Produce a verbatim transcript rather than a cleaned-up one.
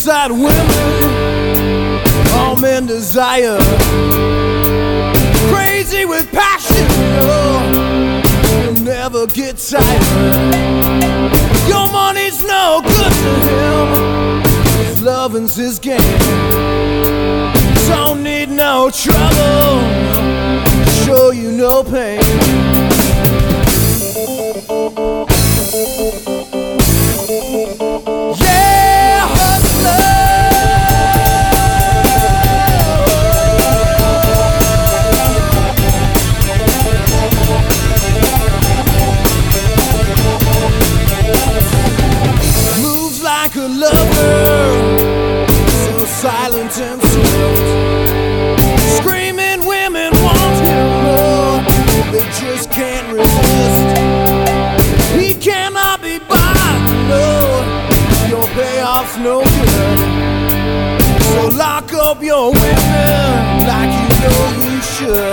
that women all men desire, crazy with passion, oh, you'll never get tired. Your money's no good to him, his loving's his game. Don't need no trouble, show you no pain. Yeah, hustler. Moves like a lover, so silent and swift. Screaming women want him more, they just can't resist. He cannot be bought, no, your payoff's no good. So lock up your women like you know you should.